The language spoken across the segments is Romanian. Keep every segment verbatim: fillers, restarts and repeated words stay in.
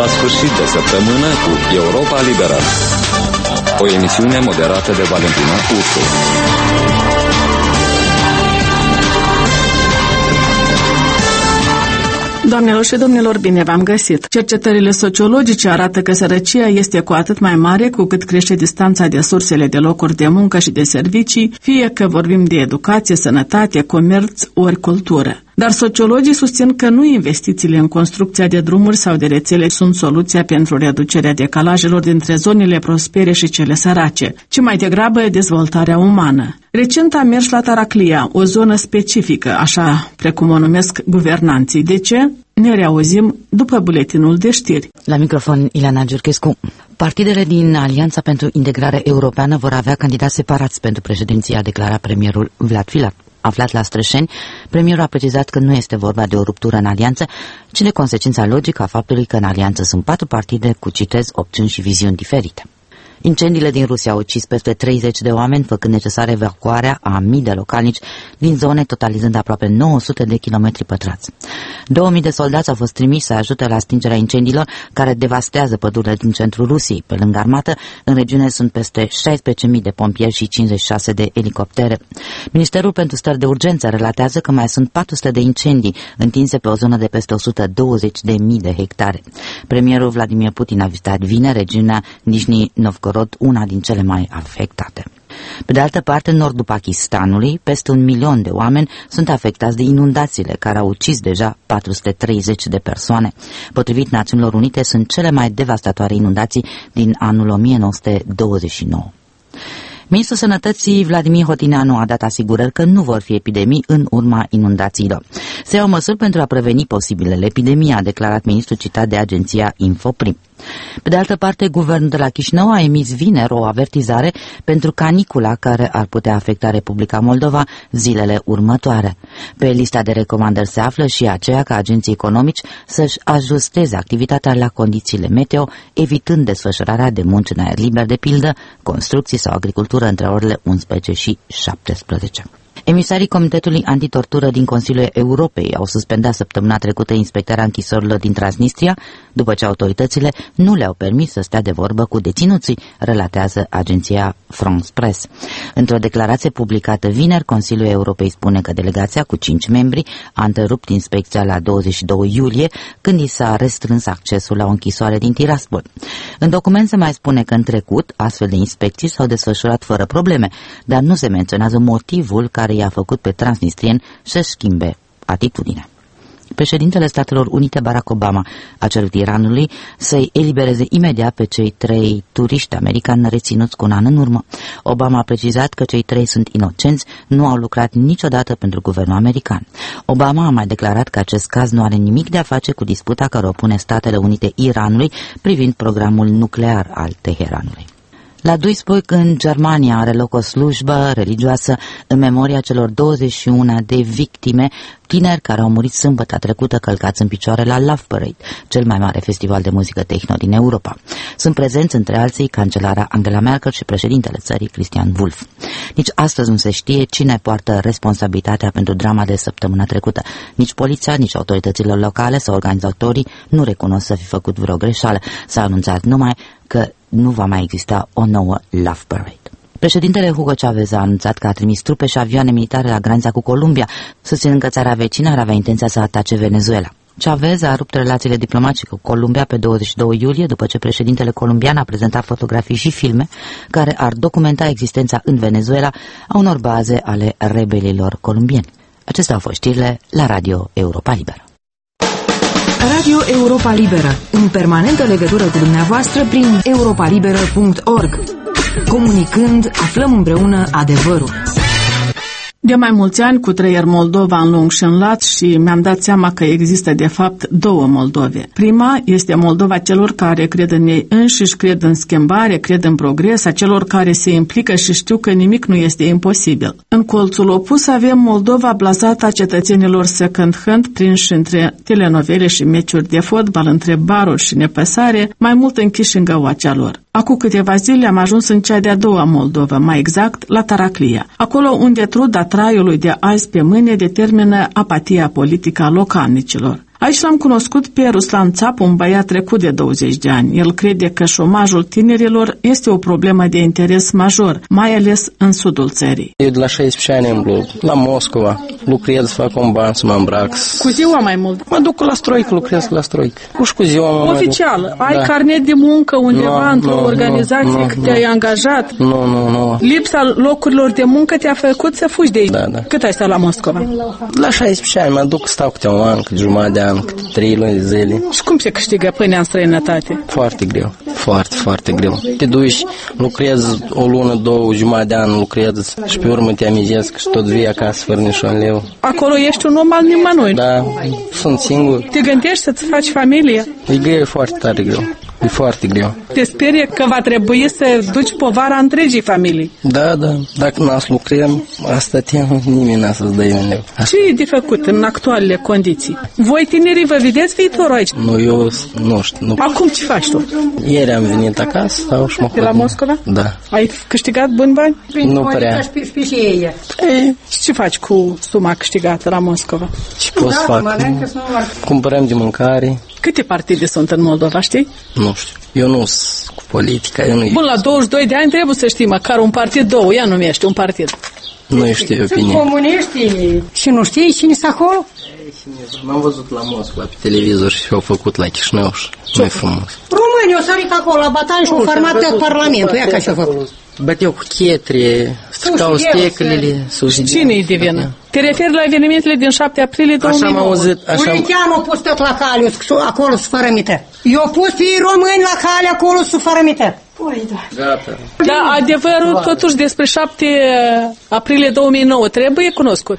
la sfârșit de săptămână cu Europa Liberă. O emisiune moderată de Valentina Ursu. Doamnelor și domnilor, bine v-am găsit! Cercetările sociologice arată că sărăcia este cu atât mai mare cu cât crește distanța de sursele de locuri de muncă și de servicii, fie că vorbim de educație, sănătate, comerț ori cultură. Dar sociologii susțin că nu investițiile în construcția de drumuri sau de rețele sunt soluția pentru reducerea decalajelor dintre zonele prospere și cele sărace, ci mai degrabă dezvoltarea umană. Recent am mers la Taraclia, o zonă specifică, așa precum o numesc guvernanții. De ce? Ne reauzim după buletinul de știri. La microfon, Ileana Giurchescu. Partidele din Alianța pentru Integrare Europeană vor avea candidați separați pentru președinție, a declarat premierul Vlad Filat. Aflat la Strășeni, premierul a precizat că nu este vorba de o ruptură în alianță, ci de consecința logică a faptului că în alianță sunt patru partide cu, citez, opțiuni și viziuni diferite. Incendiile din Rusia au ucis peste treizeci de oameni, făcând necesară evacuarea a mii de localnici din zone, totalizând aproape nouă sute de kilometri pătrați. două mii de soldați au fost trimiși să ajute la stingerea incendiilor care devastează pădurile din centrul Rusiei. Pe lângă armată, în regiune sunt peste șaisprezece mii de pompieri și cincizeci și șase de elicoptere. Ministerul pentru stări de urgență relatează că mai sunt patru sute de incendii întinse pe o zonă de peste o sută douăzeci de mii de hectare. Premierul Vladimir Putin a vizitat vineri regiunea Nizhny Novgorod, una din cele mai afectate. Pe de altă parte, în nordul Pakistanului, peste un milion de oameni sunt afectați de inundațiile care au ucis deja patru sute treizeci de persoane. Potrivit Națiunilor Unite, sunt cele mai devastatoare inundații din anul o mie nouă sute douăzeci și nouă. Ministrul Sănătății Vladimir Hotineanu a dat asigurări că nu vor fi epidemii în urma inundațiilor. Se iau măsuri pentru a preveni posibilele epidemii, a declarat ministrul citat de agenția Infoprim. Pe de altă parte, guvernul de la Chișinău a emis vineri o avertizare pentru canicula care ar putea afecta Republica Moldova zilele următoare. Pe lista de recomandări se află și aceea ca agenții economici să-și ajusteze activitatea la condițiile meteo, evitând desfășurarea de munci în aer liber, de pildă, construcții sau agricultură între orele unsprezece și șaptesprezece. Emisarii Comitetului Antitortură din Consiliul Europei au suspendat săptămâna trecută inspectarea închisorilor din Transnistria, după ce autoritățile nu le-au permis să stea de vorbă cu deținuții, relatează agenția France Press. Într-o declarație publicată vineri, Consiliul Europei spune că delegația cu cinci membri a întrerupt inspecția la douăzeci și doi iulie, când i s-a restrâns accesul la o închisoare din Tiraspol. În document se mai spune că în trecut astfel de inspecții s-au desfășurat fără probleme, dar nu se menționează motivul care i-a făcut pe transnistrieni să-și schimbe atitudinea. Președintele Statelor Unite, Barack Obama, a cerut Iranului să-i elibereze imediat pe cei trei turiști americani reținuți cu un an în urmă. Obama a precizat că cei trei sunt inocenți, nu au lucrat niciodată pentru guvernul american. Obama a mai declarat că acest caz nu are nimic de a face cu disputa care opune Statele Unite Iranului privind programul nuclear al Teheranului. La Duisburg, în Germania, are loc o slujbă religioasă în memoria celor douăzeci și unu de victime, tineri care au murit sâmbătă trecută călcați în picioare la Love Parade, cel mai mare festival de muzică techno din Europa. Sunt prezenți, între alții, cancelara Angela Merkel și președintele țării, Christian Wulff. Nici astăzi nu se știe cine poartă responsabilitatea pentru drama de săptămâna trecută. Nici poliția, nici autoritățile locale sau organizatorii nu recunosc să fi făcut vreo greșeală. S-a anunțat numai că nu va mai exista o nouă Love Parade. Președintele Hugo Chavez a anunțat că a trimis trupe și avioane militare la granița cu Columbia, susținând că țara vecină ar avea intenția să atace Venezuela. Chavez a rupt relațiile diplomatice cu Columbia pe douăzeci și doi iulie, după ce președintele columbian a prezentat fotografii și filme care ar documenta existența în Venezuela a unor baze ale rebelilor columbieni. Acestea au fost știrile la Radio Europa Liberă. Radio Europa Liberă, în permanentă legătură cu dumneavoastră prin europa liberă punct org. Comunicând, aflăm împreună adevărul. De mai mulți ani cutreier Moldova în lung și în lat și mi-am dat seama că există de fapt două Moldove. Prima este Moldova celor care cred în ei înșiși, cred în schimbare, cred în progres, a celor care se implică și știu că nimic nu este imposibil. În colțul opus avem Moldova blazată a cetățenilor second-hand, prinși între telenovele și meciuri de fotbal, între baruri și nepăsare, mai mult închiși în găoacea lor. Acum câteva zile am ajuns în cea de-a doua Moldova, mai exact la Taraclia, acolo unde truda traiului de azi pe mâine determină apatia politică a localnicilor. Aici l-am cunoscut pe Ruslan Țapu, un băiat trecut de douăzeci de ani. El crede că șomajul tinerilor este o problemă de interes major, mai ales în sudul țării. Eu de la șaisprezece ani îmblu la Moscova, lucrez, fac un ban să mă îmbrac. Cu ziua mai mult? Mă duc la stroică, lucrez la stroică. Cu și cu ziua mă Oficial, ai da. carnet de muncă undeva no, într-o no, organizație no, că no, te-ai angajat? Nu, nu, nu. Lipsa locurilor de muncă te-a făcut să fugi de aici? Da, da. Cât ai stat la Moscova? La șaisprezece ani, mă duc, stau câte un an, câte jumătate de an, câte trei luni de zile. Și cum se câștigă pâinea în străinătate? Foarte greu, foarte, foarte greu. Te duci, lucrezi o lună, două, jumătate de an, lucrezi și pe urmă te amizezi că și tot vii acasă fără nici un leu. Acolo ești un om al nimănui? Da, sunt singur. Te gândești să-ți faci familie? E greu, e foarte tare greu. E foarte greu. Te sperie că va trebui să duci povara întregii familii? Da, da. Dacă n-ați lucrăm, asta te nimeni n-a să-ți dă un leu. Ce e de făcut în actualele condiții? Voi tinerii vă vedeți viitorul aici? Nu, eu nu știu. Nu. Acum ce faci tu? Ieri am venit acasă sau și mă de la Moscova? Da. Ai câștigat buni bani? Nu prea. Ei, ce faci cu suma câștigată la Moscova? Ce poți să fac? Cumpărăm de mâncare. Câte partide sunt în Moldova, știi? Nu știu. Eu nu sunt cu politica. Eu nu Bun, la douăzeci și doi de ani trebuie să știi măcar un partid, două. Ia numește un partid. Nu știu opinie. Sunt comuniști și nu știi cine sunt acolo? M-am văzut la Moscova pe televizor și au făcut la Chișinău și mai frumos. Românii au sărit acolo la batalii și au format tot Parlamentul. Ia ca și-a făcut. Băteau cu chetre, stricau stecălele. Cine e de vină? Te referi la evenimentele din șapte aprilie două mii nouă? Așa am auzit. Așa... Uiteanu a pus tot la cale, acolo să fărămită. Eu pus pe români la cale acolo să fărămită. Gata. Dar adevărul totuși despre șapte aprilie două mii nouă trebuie cunoscut.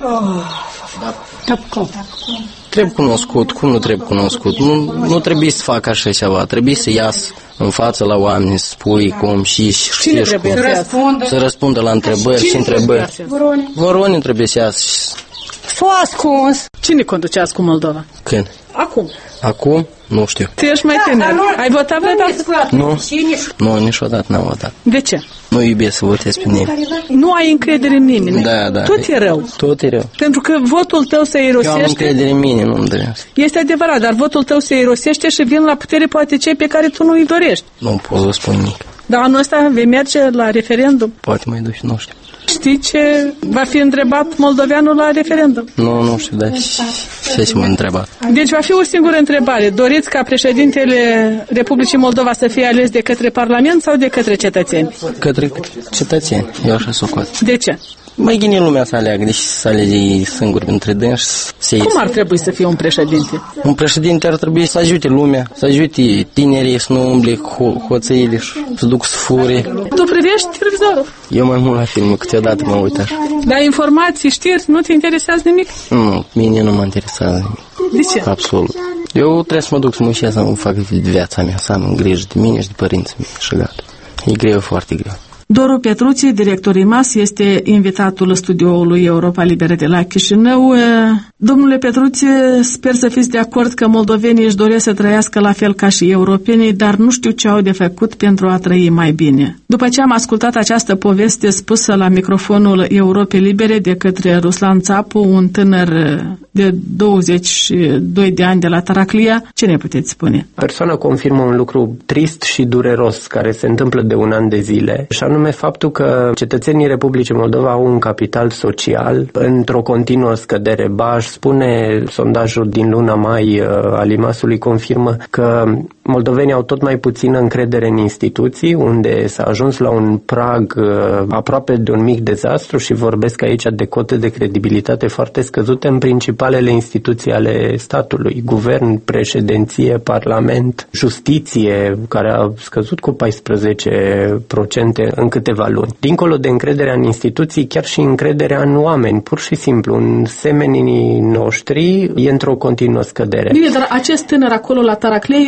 Da, cum? Trebuie cunoscut, cum nu trebuie cunoscut? Nu, nu trebuie să facă așa ceva, trebuie să iasă în față la oameni, să spui cum și și Cine trebuie cum. să răspundă? Să răspundă la întrebări Cine și întrebări. Voroni. Voroni trebuie să iasă. S-o ascuns. Cine conduceați cu Moldova? Când? Acum. Acum? Nu știu. Tu ești mai tânăr. Ai votat vreodată? Nu. Nu, niciodată n-am votat. De ce? Nu iubesc să votez pe nimeni. Nu ai încredere în nimeni. Da, da. Tot e rău. Tot e rău. Pentru că votul tău se irosește. Eu am încredere în mine, nu-mi doresc. Este adevărat, dar votul tău se irosește și vin la putere poate cei pe care tu nu îi dorești. Nu pot să spun nimic. Dar anul ăsta vei merge la referendum? Poate mai duci, nu știu. Știi ce va fi întrebat moldoveanul la referendum? Nu, nu știu, dar ce să mă întrebat. Deci va fi o singură întrebare. Doriți ca președintele Republicii Moldova să fie ales de către Parlament sau de către cetățeni? Către cetățeni, eu așa socot. De ce? Mai gine lumea să aleagă, deci să alege singuri între dânsi. Să Cum ar trebui să fie un președinte? Un președinte ar trebui să ajute lumea, să ajute tinerii să nu umble ho- hoțăile și să duc să fure. Tu privești televizorul? Eu mai mult la film, câteodată mă uit așa. Dar informații, știri, nu te interesează nimic? Nu, mine nu mă interesează nimic. De ce? Absolut. Eu trebuie să mă duc să mă știu să nu fac viața mea, să am grijă de mine și de părinții mei și gata. E greu, foarte greu. Doru Petruții, director I M A S, este invitatul studioului Europa Liberă de la Chișinău. Domnule Petruții, sper să fiți de acord că moldovenii își doresc să trăiască la fel ca și europenii, dar nu știu ce au de făcut pentru a trăi mai bine. După ce am ascultat această poveste spusă la microfonul Europei Libere de către Ruslan Țapu, un tânăr de douăzeci și doi de ani de la Taraclia, ce ne puteți spune? Persoana confirmă un lucru trist și dureros care se întâmplă de un an de zile, și anume faptul că cetățenii Republicii Moldova au un capital social într-o continuă scădere. Ba, aș spune, sondajul din luna mai al I M A S-ului confirmă că moldovenii au tot mai puțină încredere în instituții, unde s-a ajuns la un prag aproape de un mic dezastru, și vorbesc aici de cote de credibilitate foarte scăzute în principalele instituții ale statului, guvern, președinție, parlament, justiție, care a scăzut cu paisprezece la sută în câteva luni. Dincolo de încrederea în instituții, chiar și încrederea în oameni, pur și simplu, în semenii noștri, e într-o continuă scădere. Bine, dar acest tânăr acolo la Taraclia este un om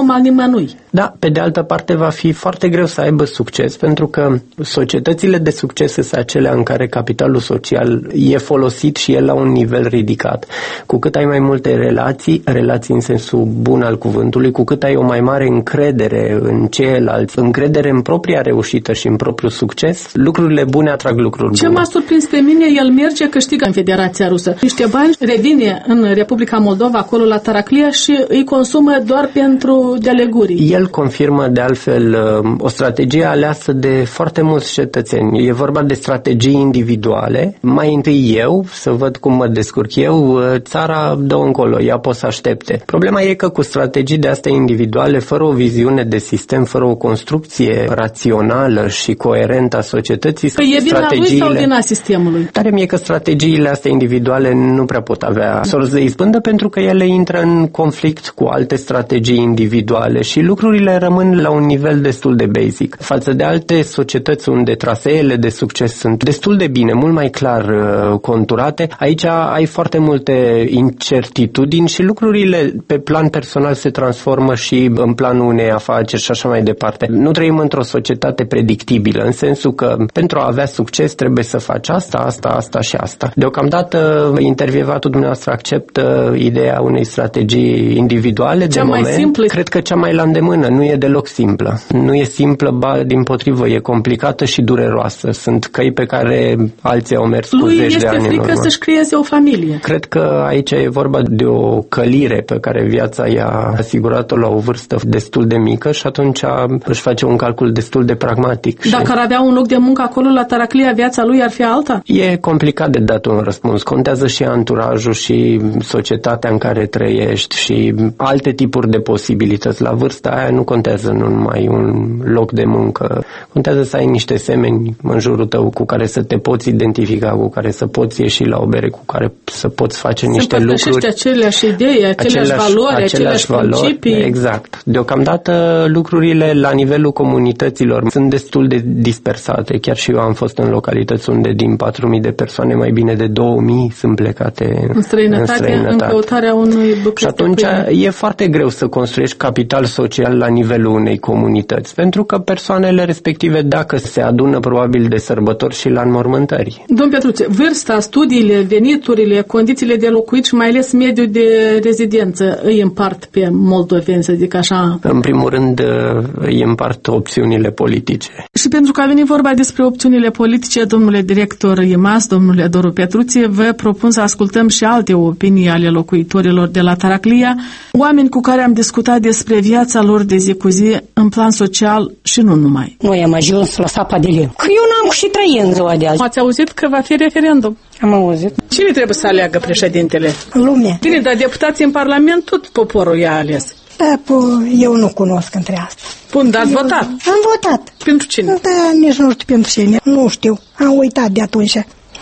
om al nimănui. Da, pe de altă parte va fi foarte greu să aibă succes, pentru că societățile de succes sunt acelea în care capitalul social e folosit și e la un nivel ridicat. Cu cât ai mai multe relații, relații în sensul bun al cuvântului, cu cât ai o mai mare încredere în ceilalți, încredere în propria reușită și în propriul succes, lucrurile bune atrag lucruri Ce bune. m-a surprins pe mine, el merge, câștigă în Federația Rusă. Niște bani revine în Republica Moldova, acolo la Taraclia, și îi consumă doar pentru deleguri. El confirmă de altfel o strategie aleasă de foarte mulți cetățeni. E vorba de strategii individuale. Mai întâi eu, să văd cum mă descurc eu, țara dă încolo, ea pot să aștepte. Problema e că cu strategii de astea individuale, fără o viziune de sistem, fără o construcție rațională și coerentă a societății, Păi e vina lui sau vina sistemului? Tare mie că strategiile astea individuale nu prea pot avea sorți de izbândă, pentru că ele intră în conflict cu alte strategii individuale și lucrurile rămân la un nivel destul de basic. Față de alte societăți unde traseele de succes sunt destul de bine, mult mai clar uh, conturate, aici ai foarte multe incertitudini și lucrurile pe plan personal se transformă și în planul unei afaceri și așa mai departe. Nu trăim într-o societate predictibilă, în sensul că pentru a avea succes trebuie să faci asta, asta, asta și asta. Deocamdată intervievatul dumneavoastră acceptă ideea unei strategii individuale cea de mai moment. Simplă. Cred că cea mai la îndemână, nu e deloc simplă. Nu e simplă, ba dimpotrivă, e complicată și dureroasă. Sunt căi pe care alții au mers cu Lui zeci de ani este în frică urmă. să-și creeze o familie. Cred că aici e vorba de o călire pe care viața i-a asigurat-o la o vârstă destul de mică și atunci își face un calcul destul de pragmatic. Dacă și ar avea un loc de muncă acolo la Taraclia, viața lui ar fi alta? e complicat de dat un răspuns. Contează și anturajul și societatea în care trăiești și alte tipuri de posibilități. La vârsta aia nu contează nu numai un loc de muncă. Contează să ai niște semeni în jurul tău cu care să te poți identifica, cu care să poți ieși la o bere, cu care să poți face niște lucruri. aceleași idei, aceleași valori, aceleași principii. Exact. Deocamdată lucrurile la nivelul comunităților sunt destul de dispersate. Chiar și eu am fost în localități unde din patru mii de persoane mai bine de două mii sunt plecate în străinătate, în, străinătate. în căutarea unui buchet. Și atunci e foarte greu să construiești capital social la nivelul unei comunități, pentru că persoanele respective, dacă se adună probabil de sărbători și la înmormântări. Domn Petruțe, vârsta, studiile, veniturile, condițiile de locuit și mai ales mediul de rezidență îi împart pe moldoveni, să zic așa? În primul rând îi împart opțiunile politice. Și pentru că a venit vorba despre opțiunile politice, domnule director I M A S, domnule Doru Petruțe, vă propun să ascultăm și alte opinii ale locuitorilor de la Taraclia, oameni cu care am discutat despre viața lor de zi cu zi în plan social și nu numai. Noi am ajuns la sapa de lemn. Că eu n-am și trăit în ziua de azi. Ați auzit că va fi referendum? Am auzit. Cine trebuie să aleagă președintele? Lumea. Bine, dar deputații în Parlament tot poporul i-a ales. Da, eu nu cunosc între asta. Bun, dar ați eu votat? Am votat. Pentru cine? Da, nici nu știu pentru cine. Nu știu. Am uitat de atunci.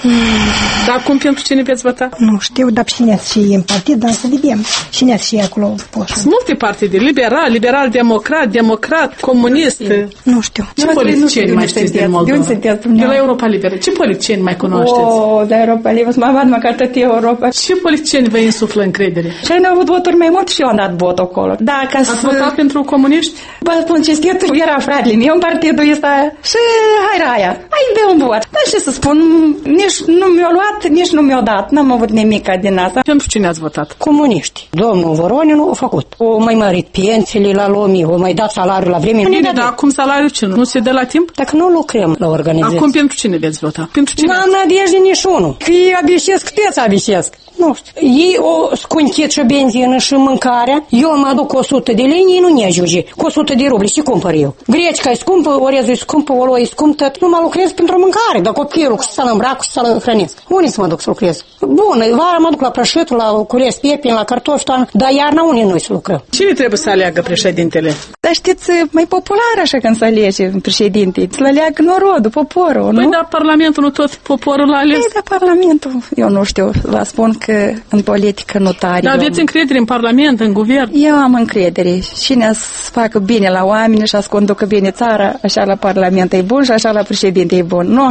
Dar acum pentru cine veți vota? Nu știu, dar cine și în partid, dar să vedem. Cine și acolo poșă. Sunt multe partide, liberal, liberal-democrat, democrat, comunist. Nu știu. Ce politicieni mai știți din Moldova? De unde sunteți De la Europa Liberă. Ce politicieni mai cunoașteți? O, de Europa Liberă, să mă vad măcar tot Europa. Ce politicieni vă insuflă încredere? Și ai avut voturi mai mult și eu am dat vot acolo. Da, ca Ați să... votat pentru comuniști? Vă spun cinstit, era fratele meu în partidul ăsta și hai raia, hai de un vot. Dar ce să spun, nici nu mi-a luat, nici nu mi-a dat. N-am avut nimic din asta. Pentru cine ați votat? Comuniști. Domnul Voroninu a făcut. O mai mărit pensiile la lumii, o mai dat salariul la vreme. Bine, dar acum salariul ce nu? Nu se dă la timp? Dacă nu lucrăm la organizație. Acum pentru cine veți vota? Pentru cine? N-am nădejde niciunul. Că ei abisesc, câteți abisesc. Nu știu. Ei o scunchet și benzină și mâncarea. Eu mă aduc o sută de lei, ei nu ne ajunge. Cu o sută de rubli, ce cumpăr eu? Grecica e scumpă, orezul e scumpă, olo e scumpă, nu mă lucrez pentru mâncare. Dar copilul să-l îmbrac și să-l hrănesc. Unde să mă duc să lucrez? Bun, vara mă duc la prășitul, la cules pepini, la cartofi, toamnă, dar iarna unde noi să lucrăm? Cine trebuie să aleagă președintele? Dar știți, mai popular așa când se alege președinte. Să-l aleagă norodul, poporul, nu? Păi da, Parlamentul nu tot poporul l-a ales. Păi da, Parlamentul, eu nu știu, vă spun că în politică nu tare. Dar aveți încredere în Parlament, în guvern? Eu am încredere. Cine să facă bine la oameni și să conducă bine țara, așa la Parlament e bun și așa la președinte e bun. Nu așa?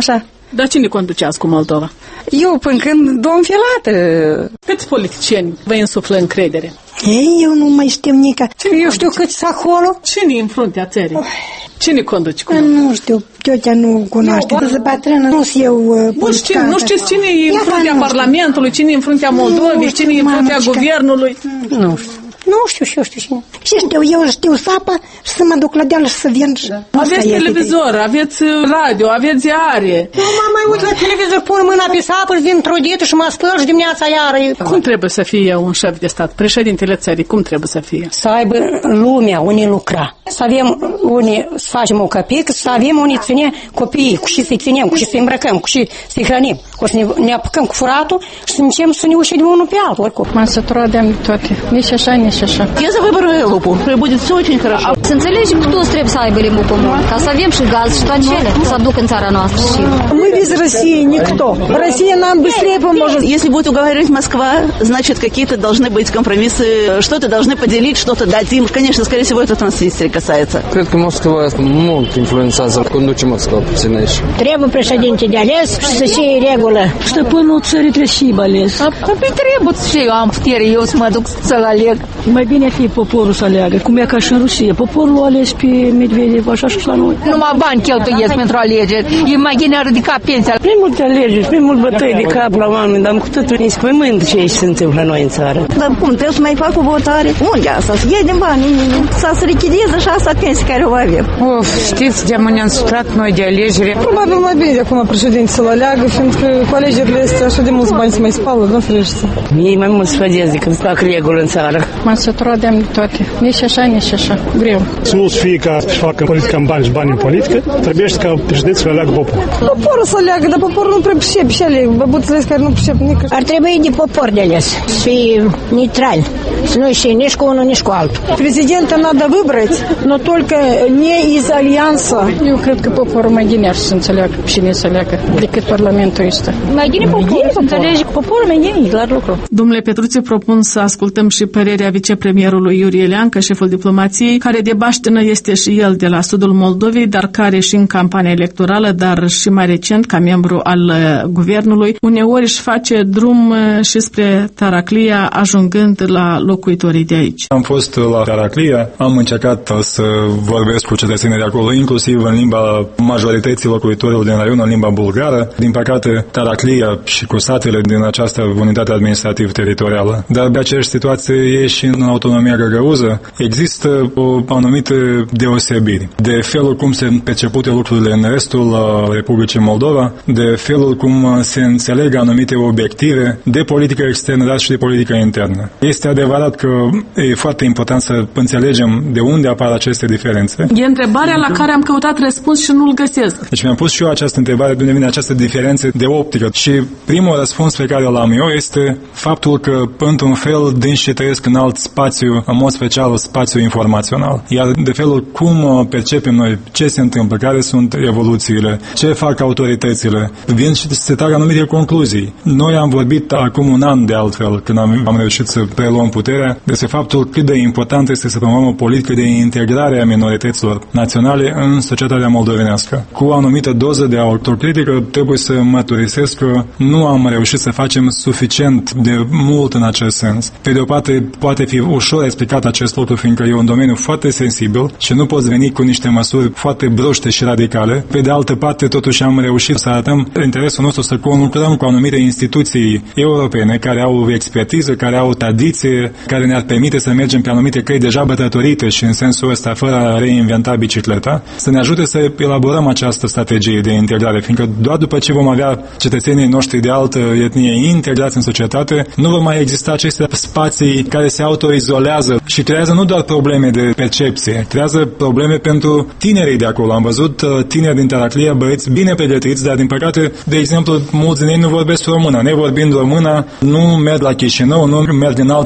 Dar cine conduceați cu Moldova? Eu până când domn Filată. Câți politicieni vă insuflă încredere? Ei, eu nu mai știu nica. Eu știu câți acolo. Cine e în fruntea țării? Cine conduce cu Nu știu, tiotea nu cunoaște. Sunt bătrână, nu sunt eu politicantă. Nu știți cine e în fruntea Parlamentului, cine e în fruntea Moldovei, cine e în fruntea guvernului? Nu știu. Nu știu și eu știu cine. Și știu, eu știu sapa și să mă duc la deal și să vin. Aveți televizor, aveți radio, aveți ziare. Nu mă mai uit la televizor, pun mâna pe sapă și vin trudită și mă spăl și dimineața iară. Cum trebuie să fie un șef de stat, președintele țării, cum trebuie să fie? Să aibă lumea unii lucra. Să avem unii, să facem o căpic, să avem unii ține copiii, cu și să-i ținem, cu și să-i îmbrăcăm, cu și să-i hrănim. Cu să ne, ne apucăm cu furatul și să începem să ne ușim unul pe altul. Oricum. M-am săturat de toate. Nici așa, nici așa. Я за выбор ЛУПу. Будет все очень хорошо. Să înțelegem că toți trebuie să aibă limbu comun, ca să avem și gaz și toate cele, să aduc în țara noastră și... Мы без России никто. Россия нам быстрее поможет. Если будет уговаривать Москва, значит, какие-то должны быть компромиссы, что-то должны поделить, что-то дать им. Конечно, скорее всего, это Transnistria касается. Cred că Moscova mult influențează, conduce Moscova puțin aici. Trebuie președinte de ales și să fie regulă. Stăpânul țării trebuie și ales. Apoi trebuie să eu am putere, eu să mă duc să-l aleg. Mai bine fi poporul să aleagă, cum e ca și în Rusia. Poporul a ales pe Medvedev, așa și la noi. Numai bani cheltuiesc pentru alegeri. E mai bine ar ridica pensia. Prea multe alegeri, prea mult bătăi de cap la oameni, dar cu totul inspământ ce se întâmplă noi în țară. Dar cum, trebuie să mai fac o votare? Unde asta? Să iei din bani, să se lichideze și asta pensia care o avem. Of, știți, de-am ne-am sutrat noi de alegeri. Probabil mai bine de acum președinte să-l aleagă, fiindcă cu alegerile astea așa de mulți bani se mai spală, nu ferește. Ei mai mult sfădesc decât fac regulă în țară. M-am săturat de toate. Nici așa, nici așa. Greu. Să nu fie ca să facă politică în bani și bani în politică, trebuie ca președinții să aleagă poporul. Poporul să aleagă, dar poporul nu prea pricepe și ale băbuțele care nu pricep nici. Ar trebui de popor de ales, să fie neutral, să nu ieși nici cu unul, nici cu altul. Президента надо выбрать, но только не из альянса. Eu cred că poporul mai bine ar să înțeleagă cine să aleagă decât parlamentul ăsta. Mai bine poporul, să înțelegi poporul mai bine, doar lucru. Domnule Petruțiu, propun să ascultăm și părerea vicepremierului Iurie Leancă, șeful diplomației, care de baștină este și el de la sudul Moldovei, dar care și în campania electorală, dar și mai recent ca membru al uh, guvernului, uneori își face drum uh, și spre Taraclia, ajungând la locuitorii de aici. Am fost la Taraclia, am încercat să vorbesc cu cetățenii de acolo, inclusiv în limba majorității locuitorilor din raion, în limba bulgară. Din păcate, Taraclia și cu satele din această unitate administrativ-teritorială. Dar de aceeași situație e și în autonomia găgăuză. Există o anumită deosebire de felul cum se percepute lucrurile în restul Republicii Moldova, de felul cum se înțeleg anumite obiective de politică externă, dar și de politică internă. Este adevărat că e foarte important să înțelegem de unde apar aceste diferențe. E întrebarea la care am căutat răspuns și nu-l găsesc. Deci mi-am pus și eu această întrebare, de unde vine această diferență de optică. Și primul răspuns pe care l-am eu este faptul că, într-un fel, dânșii trăiesc în alt spațiu, în mod special spațiu informațional. Iar de felul cum percepem noi ce se întâmplă, care sunt evoluțiile, ce fac autoritățile, vin și se trag anumite concluzii. Noi am vorbit acum un an de altfel, când am, am reușit să preluăm puterea, despre faptul cât de important este să promovăm o politică de integrare a minorităților naționale în societatea moldovenească. Cu o anumită doză de autocritică trebuie să mărturisesc că nu am reușit să facem suficient de mult în acest sens. Pe de o parte, poate fi ușor explicat acest lucru, fiindcă e un domeniu foarte sensibil și nu poți veni cu niște măsuri foarte bruște și radicale. Pe de altă parte, totuși am reușit să arătăm interesul nostru să conlucrăm cu anumite instituții europene care au expertiză, care au tradiție, care ne-ar permite să mergem pe anumite căi deja bătătorite și în sensul ăsta, fără a reinventa bicicleta, să ne ajute să elaborăm această strategie de integrare, fiindcă doar după ce vom avea cetățenii noștri de altă etnie integrați în societate, nu vor mai exista aceste spații care se autoizolează și creează nu doar probleme de percepție, creează probleme pentru tinerii de acolo. Am văzut tineri din Taraclia, băieți bine pregătiți, dar din păcate, de exemplu, mulți din ei nu vorbesc română. Nevorbind română, nu merg la Chișinău, nu merg în alte zone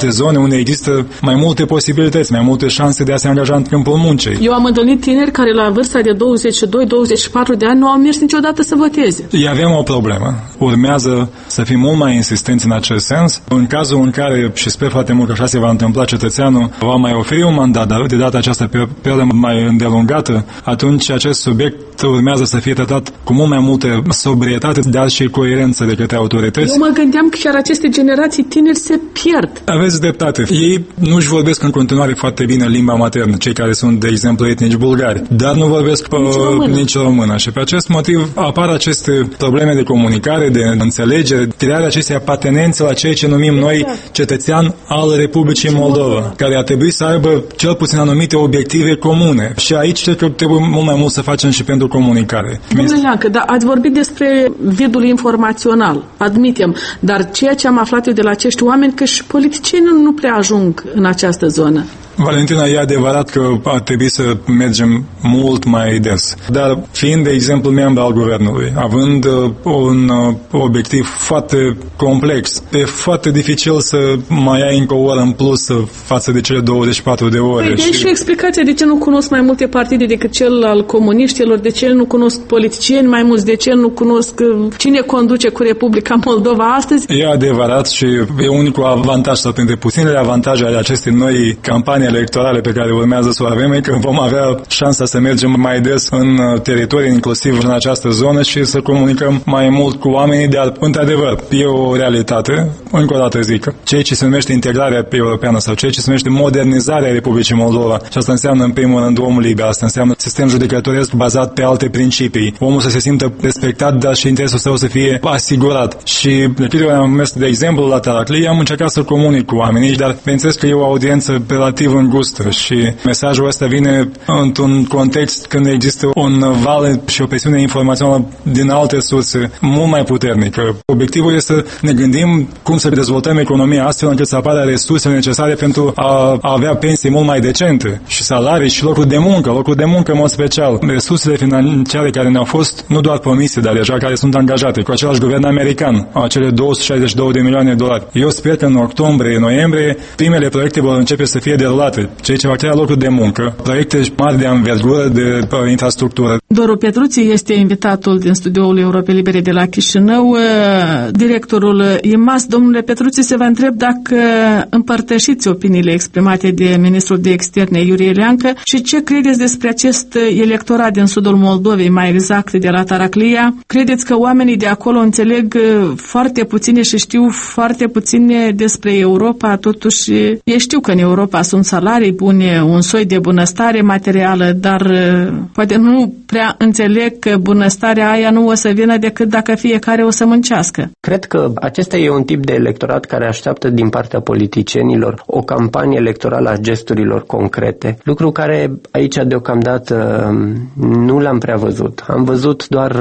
unde există mai multe posibilități, mai multe șanse de a se angaja în câmpul muncii. Eu am întâlnit tineri care la vârsta de douăzeci și doi douăzeci și patru de ani nu au mers niciodată să voteze. Ei, avem o problemă. Urmează să fim mult mai insistenți în acest sens. În cazul în care, și sper foarte mult că așa se va întâmpla, cetățeanul va mai oferi un mandat, dar de data aceasta pe perioadă mai îndelungată, atunci acest subiect urmează să fie tratat cu mult mai multă sobrietate, dar și coerență de către autorități. Eu mă gândeam că chiar aceste generații tineri se pierd. Aveți dreptate. Ei nu-și vorbesc în continuare foarte bine limba maternă, cei care sunt, de exemplu, etnici bulgari, dar nu vorbesc pe nici română. nici română. Și pe acest motiv apar aceste probleme de comunicare, de înțelegere, crearea acestei apartenențe la ceea ce numim noi cetățean al Republicii Moldova, care ar trebui să aibă cel puțin anumite obiective comune. Și aici cred că trebuie mult mai mult să facem și pentru comunicare. Domnule Leancă, dar ați vorbit despre vidul informațional, admitem, dar ceea ce am aflat eu de la acești oameni, că și politicienii nu prea ajung în această zonă. Valentina, e adevărat că ar trebui să mergem mult mai des. Dar fiind, de exemplu, membru al guvernului, având uh, un uh, obiectiv foarte complex, e foarte dificil să mai ai încă o oră în plus față de cele douăzeci și patru de ore. Păi, și... și o explicație de ce nu cunosc mai multe partide decât cel al comuniștilor, de ce nu cunosc politicieni mai mulți, de ce nu cunosc cine conduce cu Republica Moldova astăzi. E adevărat și e unicul avantaj, sau printre puținele avantaje ale acestei noi campanii electorale pe care urmează să o avem, e că vom avea șansa să mergem mai des în teritorii, inclusiv în această zonă, și să comunicăm mai mult cu oamenii, dar, într-adevăr, e o realitate. Încă o dată zic că ceea ce se numește integrarea europeană sau ceea ce se numește modernizarea Republicii Moldova, și asta înseamnă, în primul rând, omul liber, asta înseamnă sistem judecătoresc bazat pe alte principii, omul să se simtă respectat, dar și interesul său să fie asigurat. Și de câte ori am mers, de exemplu, la Taraclie, am încercat să comunic cu oamenii, dar bineînțeles că e o audiență relativ îngustă și mesajul ăsta vine într-un context când există un val și o presiune informațională din alte surse mult mai puternică. Obiectivul este să ne gândim cum să dezvoltăm economia astfel încât să apară resursele necesare pentru a avea pensii mult mai decente și salarii și locuri de muncă, locuri de muncă în mod special. Resursele financiare care ne-au fost nu doar promise, dar deja care sunt angajate cu același guvern american, acele două sute șaizeci și două de milioane de dolari. Eu sper că în octombrie, noiembrie, primele proiecte vor începe să fie derulate, ceea ce va crea locuri de muncă, proiecte mari de anvergură, de uh, infrastructură. Doru Petruții este invitatul din studioul Europei Libere de la Chișinău, directorul I M A S. Domnule Petruții, se va întreb dacă împărtășiți opiniile exprimate de ministrul de externe Iurie Leancă și ce credeți despre acest electorat din sudul Moldovei, mai exact de la Taraclia. Credeți că oamenii de acolo înțeleg foarte puține și știu foarte puține despre Europa, totuși ei știu că în Europa sunt salarii bune, un soi de bunăstare materială, dar poate nu prea înțeleg că bunăstarea aia nu o să vină decât dacă fiecare o să muncească. Cred că acesta e un tip de electorat care așteaptă din partea politicienilor o campanie electorală a gesturilor concrete, lucru care aici deocamdată nu l-am prea văzut. Am văzut doar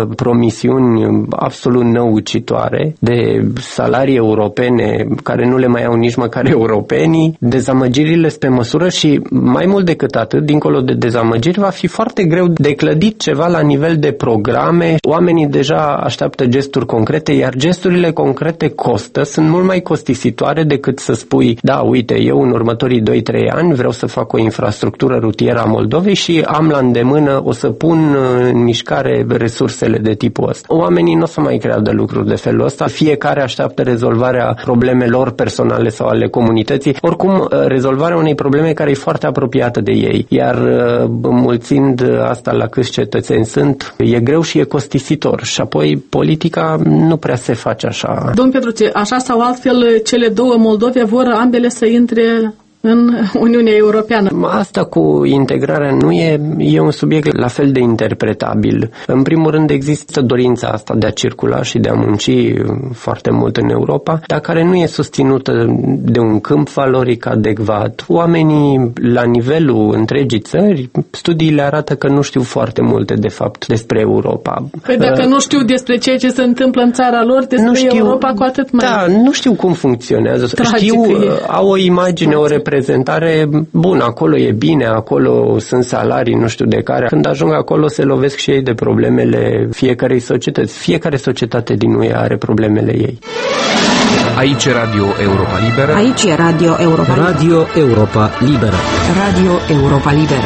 promisiuni absolut năucitoare de salarii europene care nu le mai au nici măcar europenii, dezamăgirile pe măsură și mai mult decât atât, dincolo de dezamăgiri, va fi foarte greu de clădit ceva la nivel de programe. Oamenii deja așteaptă gesturi concrete, iar gesturile concrete costă, sunt mult mai costisitoare decât să spui, da, uite, eu în următorii doi trei ani vreau să fac o infrastructură rutieră a Moldovei și am la îndemână, o să pun în mișcare resursele de tipul ăsta. Oamenii nu o să mai creadă lucruri de felul ăsta, fiecare așteaptă rezolvarea problemelor personale sau ale comunității, oricum rezolvarea unei probleme care e foarte apropiată de ei, iar înmulțind asta la câți cetățeni sunt, e greu și e costisitor și apoi politica nu prea se face așa. Domnul Petruții, așa sau altfel, cele două Moldove vor ambele să intre în Uniunea Europeană. Asta cu integrarea nu e, e un subiect la fel de interpretabil. În primul rând există dorința asta de a circula și de a munci foarte mult în Europa, dar care nu e susținută de un câmp valoric adecvat. Oamenii la nivelul întregii țări, studiile arată că nu știu foarte multe de fapt despre Europa. Păi dacă uh, nu știu despre ceea ce se întâmplă în țara lor, despre nu știu, Europa cu atât mai... Da, nu știu cum funcționează. Știu, e. au o imagine, o reprezentare prezentare bună, acolo e bine, acolo sunt salarii, nu știu de care. Când ajung acolo se lovesc și ei de problemele fiecarei societăți. Fiecare societate din U E are problemele ei. Aici e Radio Europa Liberă. Aici e Radio Europa Liberă. Radio Europa Liberă. Radio Europa Liberă.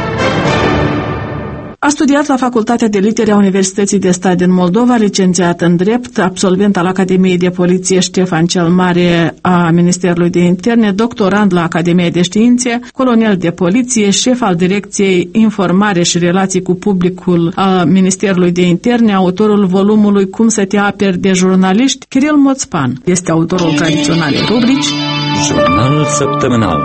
A studiat la Facultatea de Litere a Universității de Stat din Moldova, licențiat în drept, absolvent al Academiei de Poliție Ștefan cel Mare a Ministerului de Interne, doctorand la Academia de Științe, colonel de poliție, șef al Direcției Informare și Relații cu Publicul a Ministerului de Interne, autorul volumului Cum să te aperi de jurnaliști, Kiril Moțpan. Este autorul tradiționalei rubrici Jurnal săptămânal.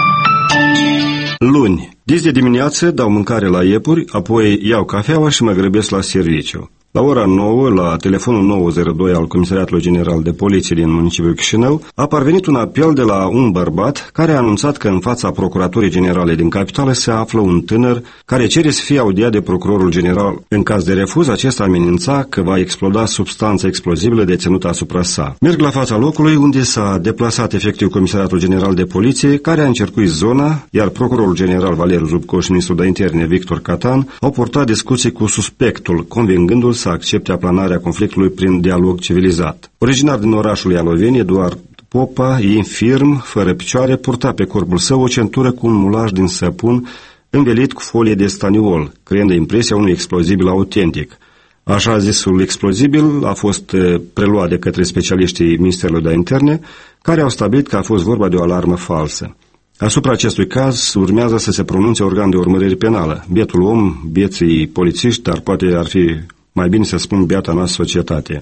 Luni. Dis de dimineață dau mâncare la iepuri, apoi iau cafeaua și mă grăbesc la serviciu. La ora nouă, la telefonul nouă zero doi al Comisariatului General de Poliție din municipiul Chișinău, a parvenit un apel de la un bărbat care a anunțat că în fața Procuraturii Generale din capitală se află un tânăr care cere să fie audiat de Procurorul General. În caz de refuz, acesta amenința că va exploda substanța explozibilă deținută asupra sa. Merg la fața locului, unde s-a deplasat efectiv Comisariatul General de Poliție, care a încercuit zona, iar Procurorul General Valeriu Zubco și Ministrul de Interne Victor Catan au purtat discuții cu suspectul, convingându-l să accepte aplanarea conflictului prin dialog civilizat. Originar din orașul Ialoveni, Eduard Popa, infirm, fără picioare, purta pe corpul său o centură cu un mulaj din săpun învelit cu folie de staniol, creând impresia unui explozibil autentic. Așa zisul explozibil a fost preluat de către specialiștii Ministerului de Interne, care au stabilit că a fost vorba de o alarmă falsă. Asupra acestui caz urmează să se pronunțe organ de urmărire penală. Bietul om, bieții polițiști, dar poate ar fi mai bine să spun biata noastră societate.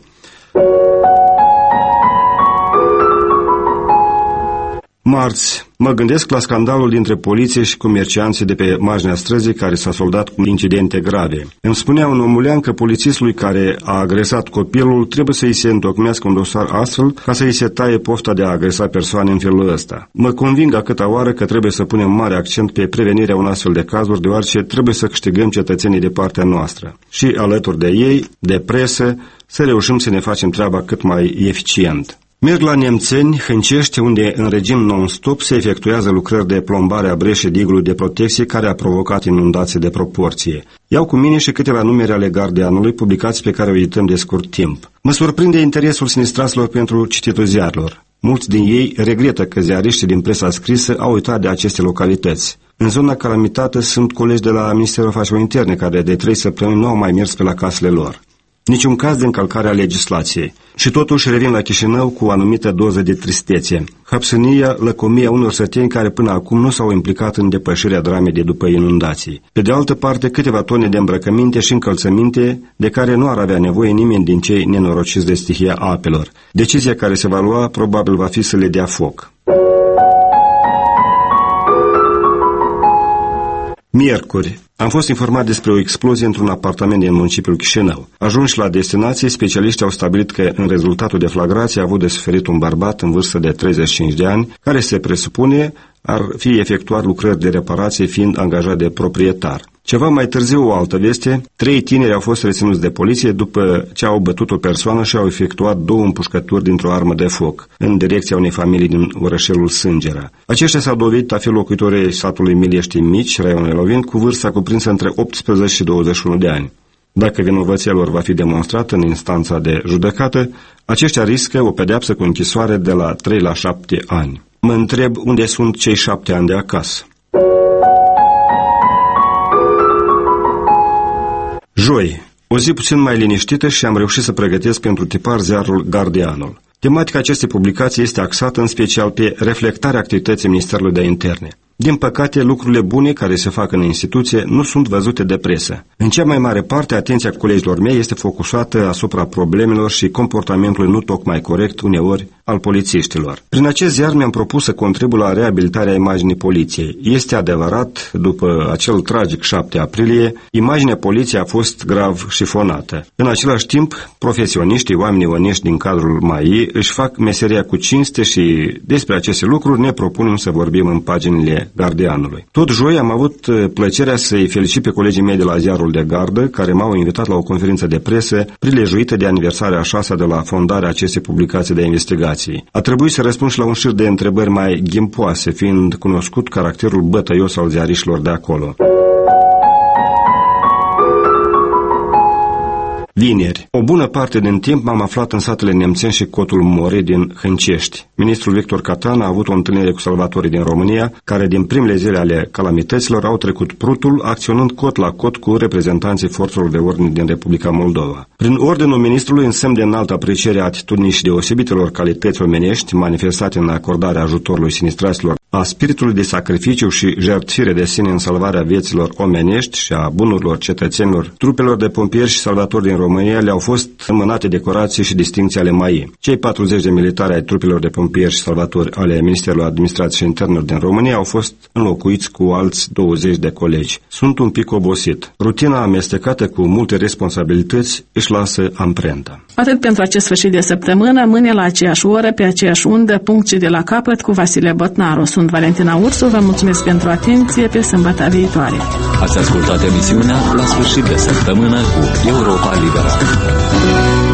Marți, mă gândesc la scandalul dintre poliție și comercianții de pe marginea străzii care s-a soldat cu incidente grave. Îmi spunea un omulean că polițistului care a agresat copilul trebuie să îi se întocmească un dosar astfel ca să îi se taie pofta de a agresa persoane în felul ăsta. Mă conving a câta oară că trebuie să punem mare accent pe prevenirea unor astfel de cazuri, deoarece trebuie să câștigăm cetățenii de partea noastră și alături de ei, de presă, să reușim să ne facem treaba cât mai eficient. Merg la Nemțeni, Hâncești, unde în regim non-stop se efectuează lucrări de plombare a breșei digului de protecție care a provocat inundații de proporție. Iau cu mine și câteva numere ale gardianului, publicații pe care o edităm de scurt timp. Mă surprinde interesul sinistraților pentru cititul ziarilor. Mulți din ei regretă că ziariștii din presa scrisă au uitat de aceste localități. În zona calamitată sunt colegi de la Ministerul Afacerilor Interne care de trei săptămâni nu au mai mers pe la casele lor. Niciun caz de încălcare a legislației. Și totuși revin la Chișinău cu o anumită doză de tristețe. Hapsânia, lăcomia unor săteni care până acum nu s-au implicat în depășirea dramei de după inundații. Pe de altă parte, câteva tone de îmbrăcăminte și încălțăminte de care nu ar avea nevoie nimeni din cei nenorociți de stihia apelor. Decizia care se va lua probabil va fi să le dea foc. Miercuri. Am fost informat despre o explozie într-un apartament din municipiul Chișinău. Ajunși la destinație, specialiștii au stabilit că în rezultatul deflagrației a avut de suferit un bărbat în vârstă de treizeci și cinci de ani, care se presupune ar fi efectuat lucrări de reparație fiind angajat de proprietar. Ceva mai târziu, o altă veste, trei tineri au fost reținuți de poliție după ce au bătut o persoană și au efectuat două împușcături dintr-o armă de foc, în direcția unei familii din orășelul Sângera. Aceștia s-au dovedit a fi locuitorii satului Miliești Mici, raionul Elovin, cu vârsta cuprinsă între optsprezece și douăzeci și unu de ani. Dacă vinovăția lor va fi demonstrată în instanța de judecată, aceștia riscă o pedeapsă cu închisoare de la trei la șapte ani. Mă întreb unde sunt cei șapte ani de acasă. Joi, o zi puțin mai liniștită și am reușit să pregătesc pentru tipar ziarul Gardianul. Tematica acestei publicații este axată în special pe reflectarea activității Ministerului de Interne. Din păcate, lucrurile bune care se fac în instituție nu sunt văzute de presă. În cea mai mare parte, atenția colegilor mei este focusată asupra problemelor și comportamentului nu tocmai corect, uneori, al polițiștilor. Prin acest ziar mi-am propus să contribui la reabilitarea imaginii poliției. Este adevărat, după acel tragic șapte aprilie, imaginea poliției a fost grav șifonată. În același timp, profesioniștii, oamenii onești din cadrul M A I își fac meseria cu cinste și despre aceste lucruri ne propunem să vorbim în paginile Gardianului. Tot joi am avut plăcerea să-i felicit pe colegii mei de la ziarul de gardă, care m-au invitat la o conferință de presă prilejuită de aniversarea a șasea de la fondarea acestei publicații de investigații. A trebuit să răspund și la un șir de întrebări mai ghimpoase, fiind cunoscut caracterul bătăios al ziariștilor de acolo. Vineri. O bună parte din timp m-am aflat în satele Nemțeni și Cotul More din Hâncești. Ministrul Victor Catan a avut o întâlnire cu salvatorii din România, care din primele zile ale calamităților au trecut prutul, acționând cot la cot cu reprezentanții forțelor de ordine din Republica Moldova. Prin ordinul ministrului, în semn de înaltă apreciere a atitudinii și deosebitelor calități omenești manifestate în acordarea ajutorului sinistraților, a spiritului de sacrificiu și jertfire de sine în salvarea vieților omenești și a bunurilor cetățenilor, trupelor de pompieri și salvatori din România le-au fost înmânate decorații și distincții ale M A I. Cei patruzeci de militari ai trupelor de pompieri și salvatori ale Ministerului Administrației și Internelor din România au fost înlocuiți cu alți douăzeci de colegi. Sunt un pic obosit. Rutina amestecată cu multe responsabilități își lasă amprenta. Atât pentru acest sfârșit de săptămână, mâine la aceeași oră, pe aceeași undă, punct și de la capăt cu Vasile Botnaru. Sunt Valentina Ursu, vă mulțumesc pentru atenție, pe sâmbătă viitoare. Ați ascultat emisiunea La sfârșit de săptămână cu Europa Liberă.